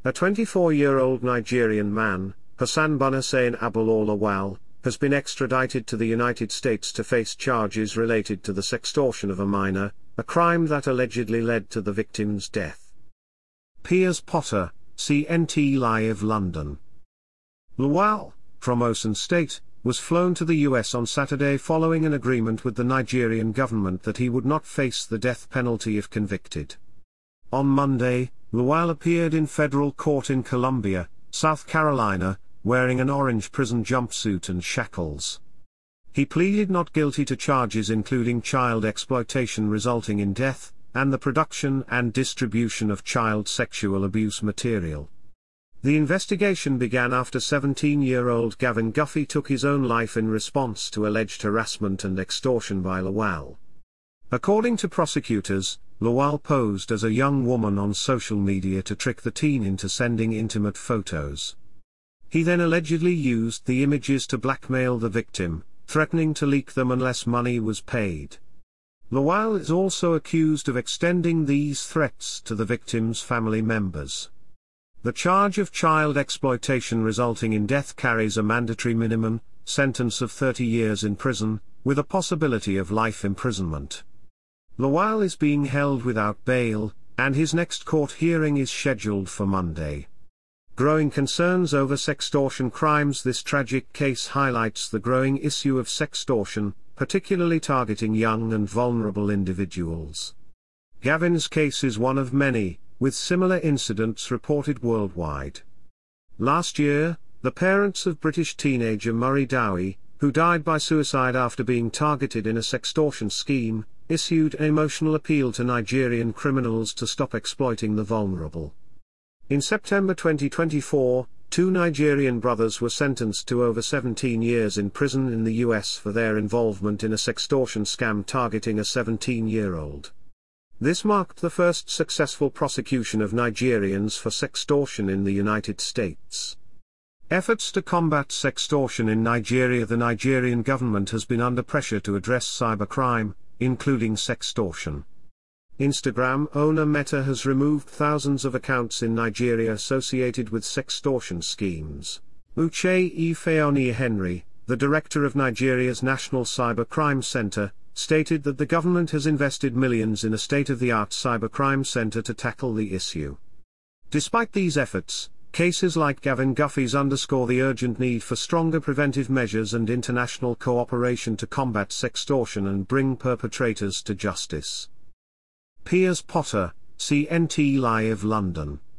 A 24-year-old Nigerian man, Hassan Bunhussein Abul Lawal, has been extradited to the United States to face charges related to the sextortion of a minor, a crime that allegedly led to the victim's death. Piers Potter, CNT Live London. Lawal, from Osun State, was flown to the US on Saturday following an agreement with the Nigerian government that he would not face the death penalty if convicted. On Monday, Lawal appeared in federal court in Columbia, South Carolina, wearing an orange prison jumpsuit and shackles. He pleaded not guilty to charges including child exploitation resulting in death, and the production and distribution of child sexual abuse material. The investigation began after 17-year-old Gavin Guffey took his own life in response to alleged harassment and extortion by Lawal. According to prosecutors, Lawal posed as a young woman on social media to trick the teen into sending intimate photos. He then allegedly used the images to blackmail the victim, threatening to leak them unless money was paid. Lawal is also accused of extending these threats to the victim's family members. The charge of child exploitation resulting in death carries a mandatory minimum sentence of 30 years in prison, with a possibility of life imprisonment. Lawal is being held without bail, and his next court hearing is scheduled for Monday. Growing concerns over sextortion crimes. This tragic case highlights the growing issue of sextortion, particularly targeting young and vulnerable individuals. Gavin's case is one of many, with similar incidents reported worldwide. Last year, the parents of British teenager Murray Dowie, who died by suicide after being targeted in a sextortion scheme, issued an emotional appeal to Nigerian criminals to stop exploiting the vulnerable. In September 2024, two Nigerian brothers were sentenced to over 17 years in prison in the US for their involvement in a sextortion scam targeting a 17-year-old. This marked the first successful prosecution of Nigerians for sextortion in the United States. Efforts to combat sextortion in Nigeria. The Nigerian government has been under pressure to address cybercrime, including sextortion. Instagram owner Meta has removed thousands of accounts in Nigeria associated with sextortion schemes. Uche Ifeanyi Henry, the director of Nigeria's National Cybercrime Center, stated that the government has invested millions in a state-of-the-art cybercrime center to tackle the issue. Despite these efforts, cases like Gavin Guffey's underscore the urgent need for stronger preventive measures and international cooperation to combat sextortion and bring perpetrators to justice. Piers Potter, CNT Live London.